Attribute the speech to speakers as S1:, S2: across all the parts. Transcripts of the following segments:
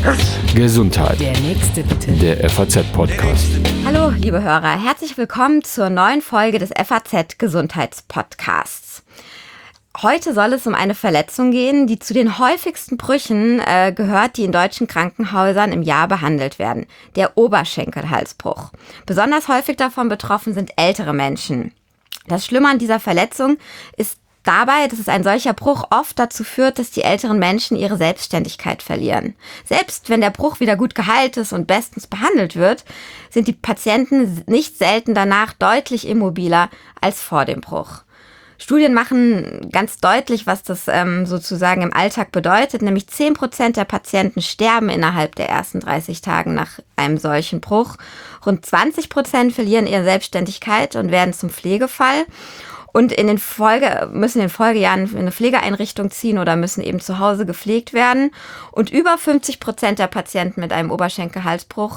S1: Gesundheit.
S2: Der nächste bitte.
S1: Der FAZ-Podcast.
S3: Hallo, liebe Hörer. Herzlich willkommen zur neuen Folge des FAZ-Gesundheitspodcasts. Heute soll es um eine Verletzung gehen, die zu den häufigsten Brüchen gehört, die in deutschen Krankenhäusern im Jahr behandelt werden. Der Oberschenkelhalsbruch. Besonders häufig davon betroffen sind ältere Menschen. Das Schlimme an dieser Verletzung ist dabei, dass es ein solcher Bruch oft dazu führt, dass die älteren Menschen ihre Selbstständigkeit verlieren. Selbst wenn der Bruch wieder gut geheilt ist und bestens behandelt wird, sind die Patienten nicht selten danach deutlich immobiler als vor dem Bruch. Studien machen ganz deutlich, was das sozusagen im Alltag bedeutet. Nämlich 10% der Patienten sterben innerhalb der ersten 30 Tagen nach einem solchen Bruch. Rund 20% verlieren ihre Selbstständigkeit und werden zum Pflegefall. Und müssen in den Folgejahren in eine Pflegeeinrichtung ziehen oder müssen eben zu Hause gepflegt werden. Und über 50% der Patienten mit einem Oberschenkelhalsbruch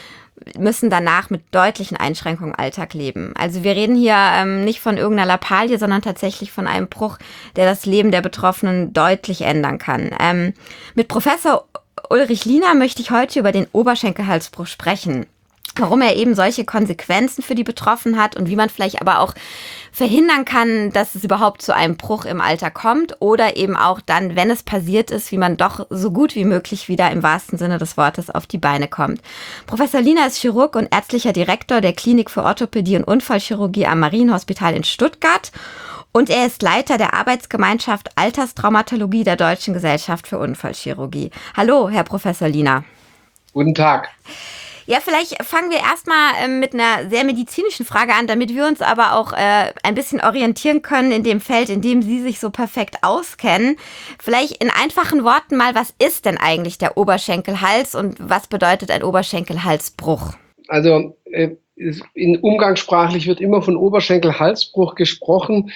S3: müssen danach mit deutlichen Einschränkungen im Alltag leben. Also wir reden hier nicht von irgendeiner Lappalie, sondern tatsächlich von einem Bruch, der das Leben der Betroffenen deutlich ändern kann. Mit Professor Ulrich Liner möchte ich heute über den Oberschenkelhalsbruch sprechen. Warum er eben solche Konsequenzen für die Betroffenen hat und wie man vielleicht aber auch verhindern kann, dass es überhaupt zu einem Bruch im Alter kommt oder eben auch dann, wenn es passiert ist, wie man doch so gut wie möglich wieder im wahrsten Sinne des Wortes auf die Beine kommt. Professor Liner ist Chirurg und ärztlicher Direktor der Klinik für Orthopädie und Unfallchirurgie am Marienhospital in Stuttgart und er ist Leiter der Arbeitsgemeinschaft Alterstraumatologie der Deutschen Gesellschaft für Unfallchirurgie. Hallo, Herr Professor Liner.
S4: Guten Tag.
S3: Ja, vielleicht fangen wir erstmal mit einer sehr medizinischen Frage an, damit wir uns aber auch ein bisschen orientieren können in dem Feld, in dem Sie sich so perfekt auskennen. Vielleicht in einfachen Worten mal, was ist denn eigentlich der Oberschenkelhals und was bedeutet ein Oberschenkelhalsbruch?
S4: Also umgangssprachlich wird immer von Oberschenkelhalsbruch gesprochen.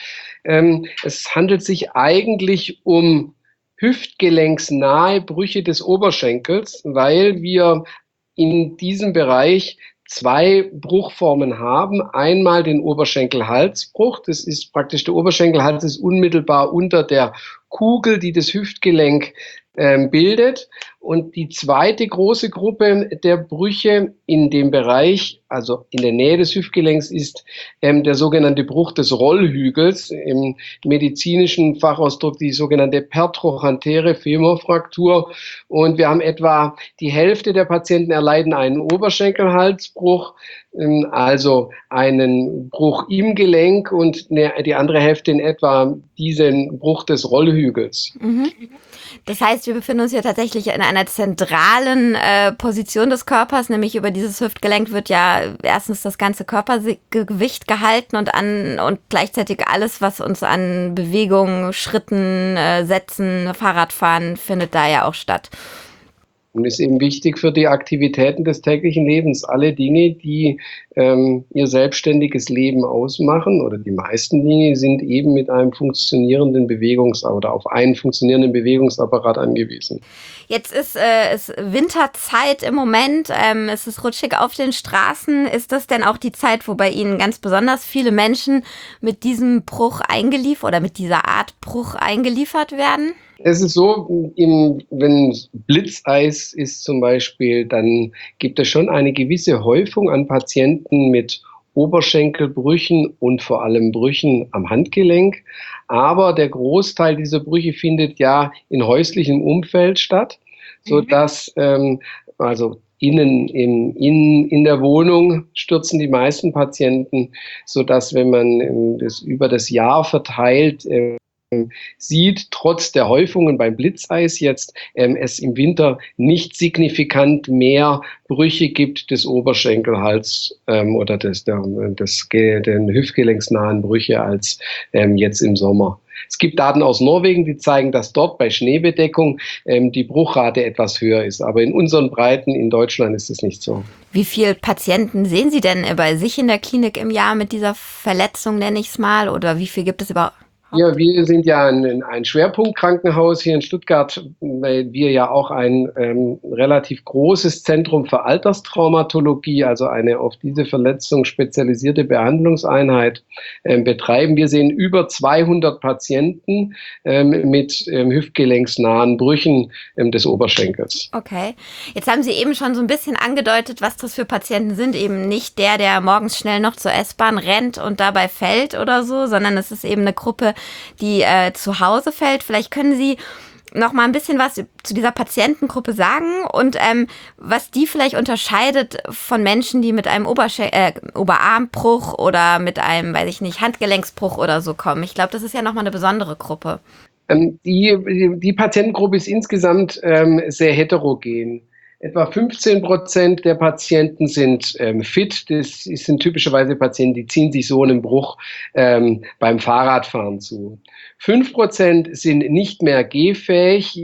S4: Es handelt sich eigentlich um hüftgelenksnahe Brüche des Oberschenkels, weil wir in diesem Bereich zwei Bruchformen haben. Einmal den Oberschenkelhalsbruch. Das ist praktisch, der Oberschenkelhals ist unmittelbar unter der Kugel, die das Hüftgelenk bildet. Und die zweite große Gruppe der Brüche in dem Bereich, also in der Nähe des Hüftgelenks, ist der sogenannte Bruch des Rollhügels, im medizinischen Fachausdruck die sogenannte pertrochantere Femorfraktur. Und wir haben etwa die Hälfte der Patienten erleiden einen Oberschenkelhalsbruch, also einen Bruch im Gelenk und die andere Hälfte in etwa diesen Bruch des Rollhügels.
S3: Mhm. Das heißt, wir befinden uns hier tatsächlich in einer zentralen Position des Körpers, nämlich über dieses Hüftgelenk wird ja erstens das ganze Körpergewicht gehalten und gleichzeitig alles, was uns an Bewegungen, Schritten, Sätzen, Fahrradfahren, findet da ja auch statt.
S4: Und ist eben wichtig für die Aktivitäten des täglichen Lebens. Alle Dinge, die ihr selbstständiges Leben ausmachen, oder die meisten Dinge, sind eben mit einem funktionierenden auf einen funktionierenden Bewegungsapparat angewiesen.
S3: Jetzt ist es Winterzeit im Moment. Es ist rutschig auf den Straßen. Ist das denn auch die Zeit, wo bei Ihnen ganz besonders viele Menschen mit diesem Bruch oder mit dieser Art Bruch eingeliefert werden?
S4: Es ist so, wenn Blitzeis ist zum Beispiel, dann gibt es schon eine gewisse Häufung an Patienten mit Oberschenkelbrüchen und vor allem Brüchen am Handgelenk. Aber der Großteil dieser Brüche findet ja in häuslichem Umfeld statt, sodass also in der Wohnung stürzen die meisten Patienten, sodass, wenn man das über das Jahr verteilt sieht, trotz der Häufungen beim Blitzeis jetzt es im Winter nicht signifikant mehr Brüche gibt des Oberschenkelhals oder den hüftgelenksnahen Brüche als jetzt im Sommer. Es gibt Daten aus Norwegen, die zeigen, dass dort bei Schneebedeckung die Bruchrate etwas höher ist. Aber in unseren Breiten in Deutschland ist es nicht so.
S3: Wie viele Patienten sehen Sie denn bei sich in der Klinik im Jahr mit dieser Verletzung, nenne ich es mal? Oder wie viel gibt es überhaupt
S4: Ja, wir sind ja ein Schwerpunktkrankenhaus hier in Stuttgart, weil wir ja auch ein relativ großes Zentrum für Alterstraumatologie, also eine auf diese Verletzung spezialisierte Behandlungseinheit betreiben. Wir sehen über 200 Patienten mit hüftgelenksnahen Brüchen des Oberschenkels.
S3: Okay. Jetzt haben Sie eben schon so ein bisschen angedeutet, was das für Patienten sind. Eben nicht der morgens schnell noch zur S-Bahn rennt und dabei fällt oder so, sondern es ist eben eine Gruppe, die zu Hause fällt. Vielleicht können Sie noch mal ein bisschen was zu dieser Patientengruppe sagen und was die vielleicht unterscheidet von Menschen, die mit einem Oberarmbruch oder mit einem, weiß ich nicht, Handgelenksbruch oder so kommen. Ich glaube, das ist ja noch mal eine besondere Gruppe.
S4: Die Patientengruppe ist insgesamt sehr heterogen. Etwa 15% der Patienten sind fit. Das sind typischerweise Patienten, die ziehen sich so einen Bruch beim Fahrradfahren zu. 5% sind nicht mehr gehfähig.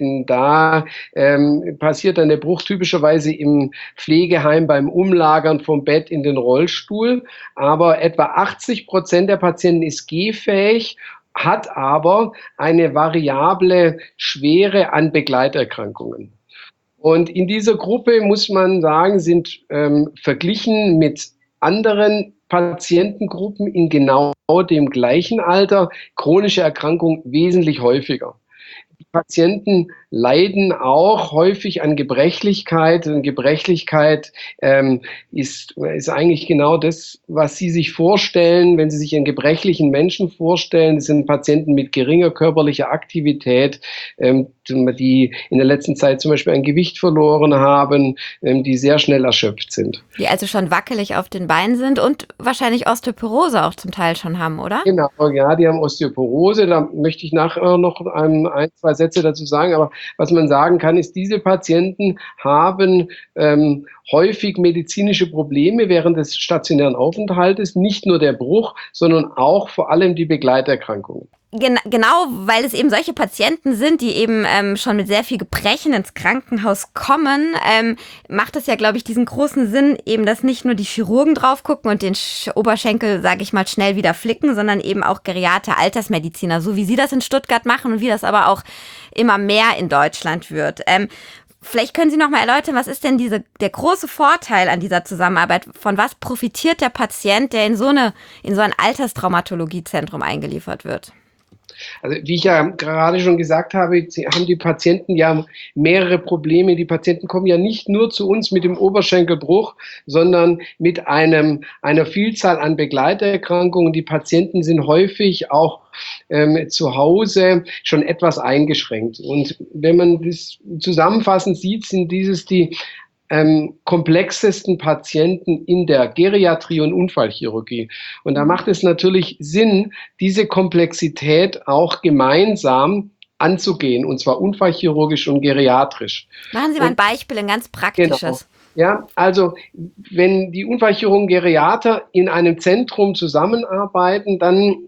S4: Da passiert dann der Bruch typischerweise im Pflegeheim beim Umlagern vom Bett in den Rollstuhl. Aber etwa 80% der Patienten ist gehfähig, hat aber eine variable Schwere an Begleiterkrankungen. Und in dieser Gruppe, muss man sagen, sind verglichen mit anderen Patientengruppen in genau dem gleichen Alter chronische Erkrankungen wesentlich häufiger. Die Patienten leiden auch häufig an Gebrechlichkeit. Und Gebrechlichkeit ist eigentlich genau das, was Sie sich vorstellen, wenn Sie sich einen gebrechlichen Menschen vorstellen. Das sind Patienten mit geringer körperlicher Aktivität, die in der letzten Zeit zum Beispiel ein Gewicht verloren haben, die sehr schnell erschöpft sind.
S3: Die also schon wackelig auf den Beinen sind und wahrscheinlich Osteoporose auch zum Teil schon haben, oder?
S4: Genau, ja, die haben Osteoporose. Da möchte ich nachher noch ein, zwei Sätze dazu sagen. Aber was man sagen kann, ist, diese Patienten haben häufig medizinische Probleme während des stationären Aufenthaltes. Nicht nur der Bruch, sondern auch vor allem die Begleiterkrankungen.
S3: Genau, weil es eben solche Patienten sind, die eben schon mit sehr viel Gebrechen ins Krankenhaus kommen, macht es ja, glaube ich, diesen großen Sinn, eben, dass nicht nur die Chirurgen drauf gucken und den Oberschenkel, sage ich mal, schnell wieder flicken, sondern eben auch Geriater, Altersmediziner, so wie Sie das in Stuttgart machen und wie das aber auch immer mehr in Deutschland wird. Vielleicht können Sie noch mal erläutern, was ist denn der große Vorteil an dieser Zusammenarbeit? Von was profitiert der Patient, der in so ein Alterstraumatologiezentrum eingeliefert wird?
S4: Also wie ich ja gerade schon gesagt habe, haben die Patienten ja mehrere Probleme. Die Patienten kommen ja nicht nur zu uns mit dem Oberschenkelbruch, sondern mit einer Vielzahl an Begleiterkrankungen. Die Patienten sind häufig auch zu Hause schon etwas eingeschränkt. Und wenn man das zusammenfassend sieht, sind dieses die komplexesten Patienten in der Geriatrie und Unfallchirurgie. Und da macht es natürlich Sinn, diese Komplexität auch gemeinsam anzugehen, und zwar unfallchirurgisch und geriatrisch.
S3: Machen Sie mal ein Beispiel, ein ganz praktisches.
S4: Genau. Ja, also wenn die Unfallchirurgen Geriater in einem Zentrum zusammenarbeiten, dann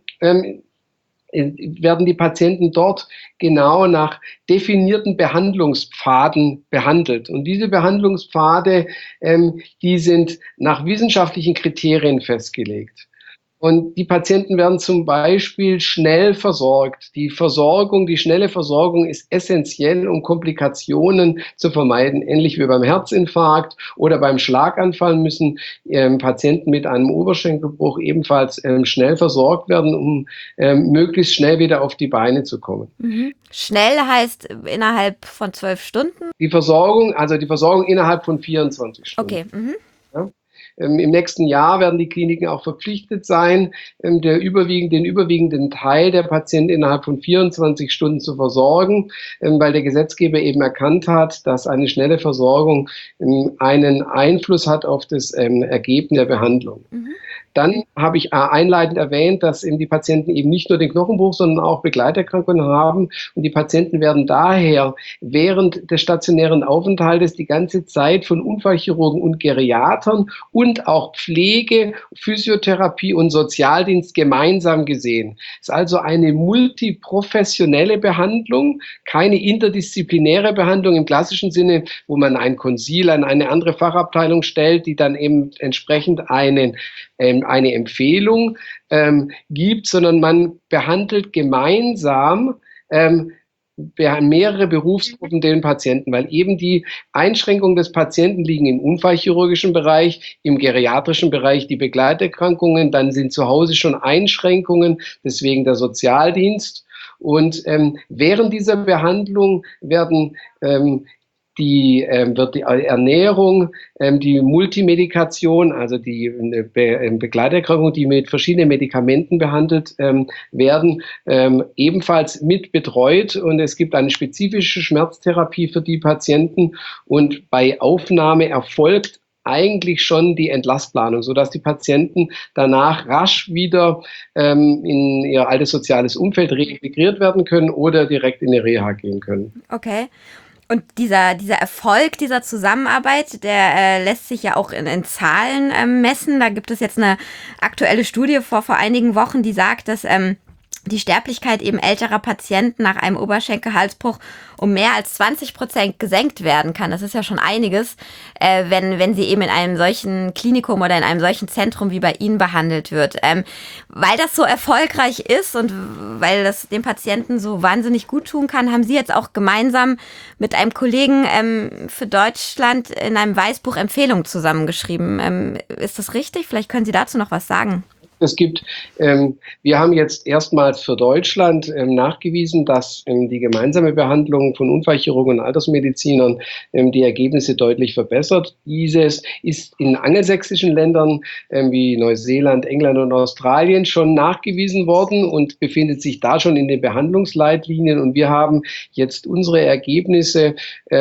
S4: werden die Patienten dort genau nach definierten Behandlungspfaden behandelt. Und diese Behandlungspfade, die sind nach wissenschaftlichen Kriterien festgelegt. Und die Patienten werden zum Beispiel schnell versorgt. Die schnelle Versorgung ist essentiell, um Komplikationen zu vermeiden. Ähnlich wie beim Herzinfarkt oder beim Schlaganfall müssen Patienten mit einem Oberschenkelbruch ebenfalls schnell versorgt werden, um möglichst schnell wieder auf die Beine zu kommen.
S3: Mhm. Schnell heißt innerhalb von 12 Stunden?
S4: Die Versorgung innerhalb von 24 Stunden.
S3: Okay. Mhm.
S4: Ja. Im nächsten Jahr werden die Kliniken auch verpflichtet sein, den überwiegenden Teil der Patienten innerhalb von 24 Stunden zu versorgen, weil der Gesetzgeber eben erkannt hat, dass eine schnelle Versorgung einen Einfluss hat auf das Ergebnis der Behandlung. Mhm. Dann habe ich einleitend erwähnt, dass eben die Patienten eben nicht nur den Knochenbruch, sondern auch Begleiterkrankungen haben. Und die Patienten werden daher während des stationären Aufenthaltes die ganze Zeit von Unfallchirurgen und Geriatern und auch Pflege, Physiotherapie und Sozialdienst gemeinsam gesehen. Es ist also eine multiprofessionelle Behandlung, keine interdisziplinäre Behandlung im klassischen Sinne, wo man ein Konsil an eine andere Fachabteilung stellt, die dann eben entsprechend einen eine Empfehlung gibt, sondern man behandelt gemeinsam mehrere Berufsgruppen den Patienten, weil eben die Einschränkungen des Patienten liegen im unfallchirurgischen Bereich, im geriatrischen Bereich die Begleiterkrankungen, dann sind zu Hause schon Einschränkungen, deswegen der Sozialdienst. Und während dieser Behandlung wird die Ernährung, die Multimedikation, also die Begleiterkrankung, die mit verschiedenen Medikamenten behandelt werden, ebenfalls mit betreut. Und es gibt eine spezifische Schmerztherapie für die Patienten. Und bei Aufnahme erfolgt eigentlich schon die Entlassplanung, sodass die Patienten danach rasch wieder in ihr altes soziales Umfeld reintegriert werden können oder direkt in die Reha gehen können.
S3: Okay. Und dieser Erfolg dieser Zusammenarbeit, der lässt sich ja auch in Zahlen messen. Da gibt es jetzt eine aktuelle Studie vor einigen Wochen, die sagt, dass die Sterblichkeit eben älterer Patienten nach einem Oberschenkelhalsbruch um mehr als 20% gesenkt werden kann. Das ist ja schon einiges, wenn sie eben in einem solchen Klinikum oder in einem solchen Zentrum wie bei Ihnen behandelt wird. Weil das so erfolgreich ist und weil das dem Patienten so wahnsinnig gut tun kann, haben Sie jetzt auch gemeinsam mit einem Kollegen für Deutschland in einem Weißbuch Empfehlungen zusammengeschrieben. Ist das richtig? Vielleicht können Sie dazu noch was sagen.
S4: Wir haben jetzt erstmals für Deutschland nachgewiesen, dass die gemeinsame Behandlung von Unfallchirurgen und Altersmedizinern die Ergebnisse deutlich verbessert. Dieses ist in angelsächsischen Ländern wie Neuseeland, England und Australien schon nachgewiesen worden und befindet sich da schon in den Behandlungsleitlinien. Und wir haben jetzt unsere Ergebnisse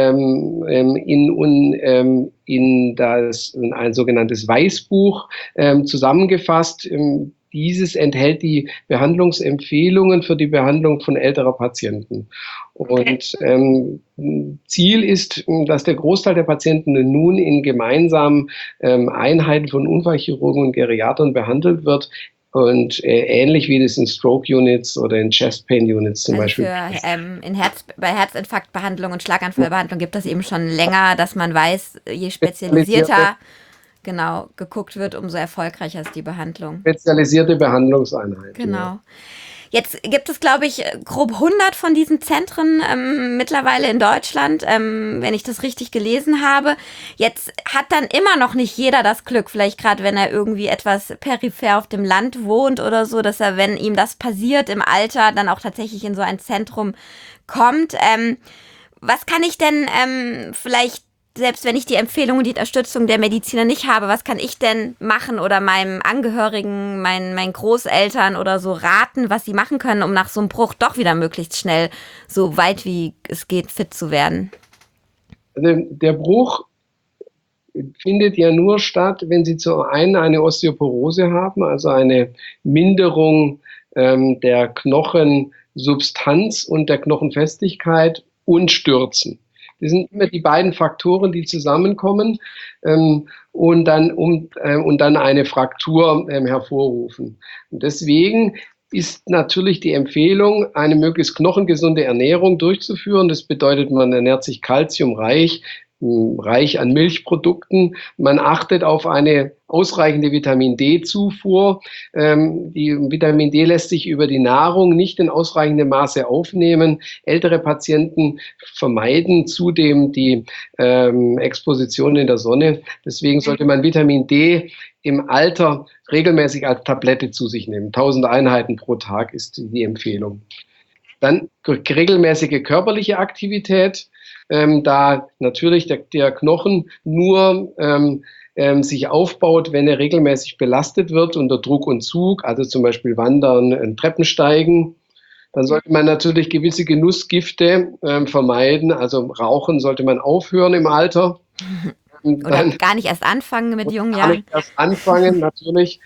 S4: in ein sogenanntes Weißbuch zusammengefasst. Dieses enthält die Behandlungsempfehlungen für die Behandlung von älterer Patienten. Und Ziel ist, dass der Großteil der Patienten nun in gemeinsamen Einheiten von Unfallchirurgen und Geriatern behandelt wird. Und ähnlich wie das in Stroke Units oder in Chest Pain Units zum Beispiel.
S3: Bei Herzinfarktbehandlung und Schlaganfallbehandlung gibt es eben schon länger, dass man weiß, je spezialisierter geguckt wird, umso erfolgreicher ist die Behandlung.
S4: Spezialisierte Behandlungseinheiten.
S3: Genau. Ja. Jetzt gibt es, glaube ich, grob 100 von diesen Zentren mittlerweile in Deutschland, wenn ich das richtig gelesen habe. Jetzt hat dann immer noch nicht jeder das Glück, vielleicht gerade wenn er irgendwie etwas peripher auf dem Land wohnt oder so, dass er, wenn ihm das passiert im Alter, dann auch tatsächlich in so ein Zentrum kommt. Was kann ich denn vielleicht, selbst wenn ich die Empfehlung und die Unterstützung der Mediziner nicht habe, was kann ich denn machen oder meinem Angehörigen, meinen Großeltern oder so raten, was sie machen können, um nach so einem Bruch doch wieder möglichst schnell, so weit wie es geht, fit zu werden?
S4: Also der Bruch findet ja nur statt, wenn Sie zum einen eine Osteoporose haben, also eine Minderung der Knochensubstanz und der Knochenfestigkeit und Stürzen. Das sind immer die beiden Faktoren, die zusammenkommen und dann eine Fraktur hervorrufen. Und deswegen ist natürlich die Empfehlung, eine möglichst knochengesunde Ernährung durchzuführen. Das bedeutet, man ernährt sich kalziumreich, reich an Milchprodukten. Man achtet auf eine ausreichende Vitamin-D-Zufuhr. Die Vitamin D lässt sich über die Nahrung nicht in ausreichendem Maße aufnehmen. Ältere Patienten vermeiden zudem die Exposition in der Sonne. Deswegen sollte man Vitamin D im Alter regelmäßig als Tablette zu sich nehmen. 1000 Einheiten pro Tag ist die Empfehlung. Dann regelmäßige körperliche Aktivität. Da natürlich der Knochen nur sich aufbaut, wenn er regelmäßig belastet wird unter Druck und Zug, also zum Beispiel Wandern, Treppensteigen. Dann sollte man natürlich gewisse Genussgifte vermeiden, also Rauchen sollte man aufhören im Alter.
S3: Oder gar nicht erst anfangen mit jungen Jahren.
S4: Gar nicht erst anfangen, natürlich.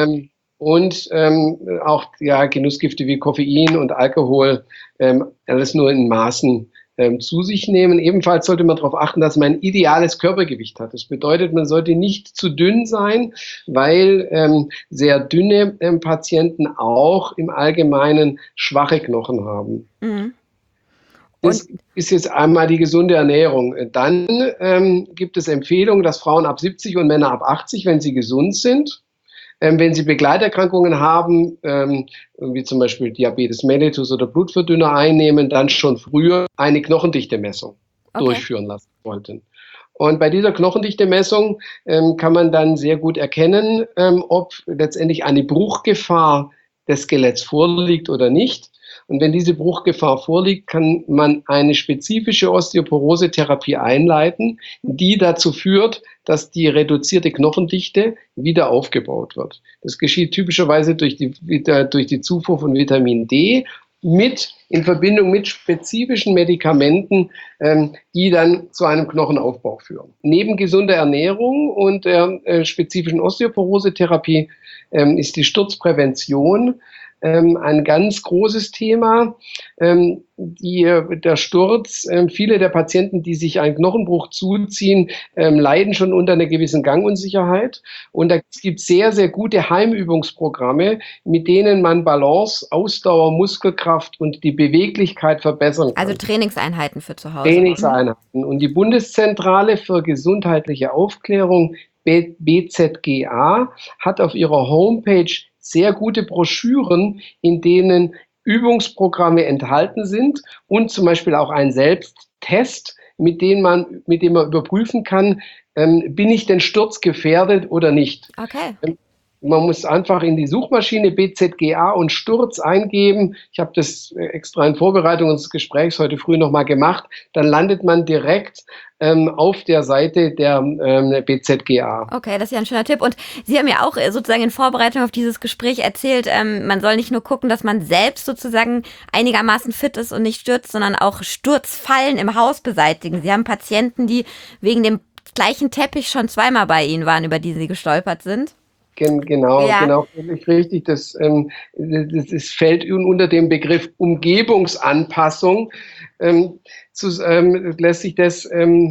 S4: Und auch Genussgifte wie Koffein und Alkohol, alles nur in Maßen zu sich nehmen. Ebenfalls sollte man darauf achten, dass man ein ideales Körpergewicht hat. Das bedeutet, man sollte nicht zu dünn sein, weil sehr dünne Patienten auch im Allgemeinen schwache Knochen haben. Mhm. Das ist jetzt einmal die gesunde Ernährung. Dann gibt es Empfehlungen, dass Frauen ab 70 und Männer ab 80, wenn sie gesund sind, Wenn Sie Begleiterkrankungen haben, wie zum Beispiel Diabetes mellitus oder Blutverdünner einnehmen, dann schon früher eine Knochendichte-Messung durchführen lassen wollten. Und bei dieser Knochendichte-Messung kann man dann sehr gut erkennen, ob letztendlich eine Bruchgefahr des Skeletts vorliegt oder nicht. Und wenn diese Bruchgefahr vorliegt, kann man eine spezifische Osteoporose-Therapie einleiten, die dazu führt, dass die reduzierte Knochendichte wieder aufgebaut wird. Das geschieht typischerweise durch die Zufuhr von Vitamin D in Verbindung mit spezifischen Medikamenten, die dann zu einem Knochenaufbau führen. Neben gesunder Ernährung und der spezifischen Osteoporose-Therapie ist die Sturzprävention ein ganz großes Thema. Der Sturz, viele der Patienten, die sich einen Knochenbruch zuziehen, leiden schon unter einer gewissen Gangunsicherheit. Und da gibt es sehr, sehr gute Heimübungsprogramme, mit denen man Balance, Ausdauer, Muskelkraft und die Beweglichkeit verbessern kann.
S3: Also Trainingseinheiten für zu Hause.
S4: Trainingseinheiten. Und die Bundeszentrale für gesundheitliche Aufklärung, BZGA, hat auf ihrer Homepage sehr gute Broschüren, in denen Übungsprogramme enthalten sind und zum Beispiel auch ein Selbsttest, mit dem man überprüfen kann, bin ich denn sturzgefährdet oder nicht.
S3: Okay.
S4: Man muss einfach in die Suchmaschine BZGA und Sturz eingeben. Ich habe das extra in Vorbereitung unseres Gesprächs heute früh nochmal gemacht. Dann landet man direkt auf der Seite der BZGA.
S3: Okay, das ist ja ein schöner Tipp. Und Sie haben ja auch sozusagen in Vorbereitung auf dieses Gespräch erzählt, man soll nicht nur gucken, dass man selbst sozusagen einigermaßen fit ist und nicht stürzt, sondern auch Sturzfallen im Haus beseitigen. Sie haben Patienten, die wegen dem gleichen Teppich schon zweimal bei Ihnen waren, über die Sie gestolpert sind.
S4: Genau, völlig richtig. Das fällt unter dem Begriff Umgebungsanpassung. Lässt sich das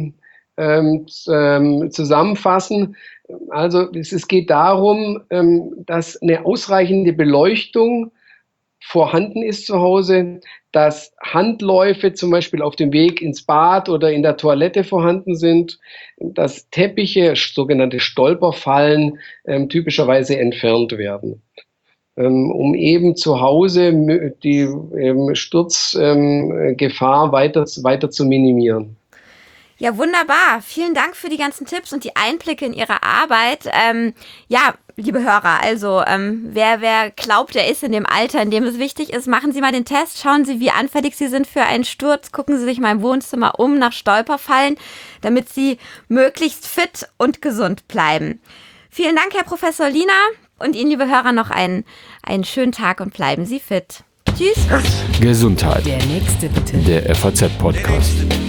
S4: zusammenfassen. Also es geht darum, dass eine ausreichende Beleuchtung vorhanden ist zu Hause, dass Handläufe zum Beispiel auf dem Weg ins Bad oder in der Toilette vorhanden sind, dass Teppiche, sogenannte Stolperfallen, typischerweise entfernt werden, um eben zu Hause die Sturzgefahr weiter zu minimieren.
S3: Ja, wunderbar. Vielen Dank für die ganzen Tipps und die Einblicke in Ihre Arbeit. Ja, liebe Hörer, also wer glaubt, er ist in dem Alter, in dem es wichtig ist, machen Sie mal den Test. Schauen Sie, wie anfällig Sie sind für einen Sturz. Gucken Sie sich mal im Wohnzimmer um nach Stolperfallen, damit Sie möglichst fit und gesund bleiben. Vielen Dank, Herr Professor Lina. Und Ihnen, liebe Hörer, noch einen schönen Tag und bleiben Sie fit. Tschüss.
S1: Gesundheit.
S2: Der nächste bitte.
S1: Der FAZ-Podcast.